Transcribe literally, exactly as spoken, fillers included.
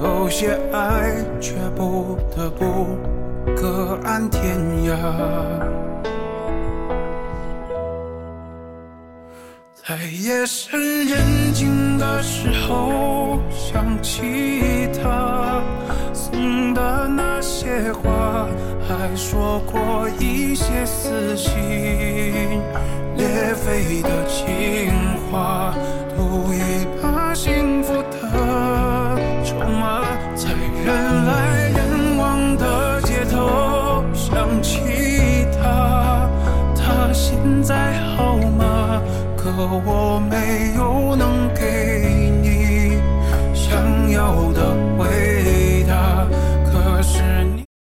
有些爱却不得不各安天涯。在夜深人静的时候，想起他送的那些话，还说过一些撕心裂肺的情话，赌一把幸福的筹码。在人来人往的街头，想起他，他现在好吗？可我没有能给你想要的回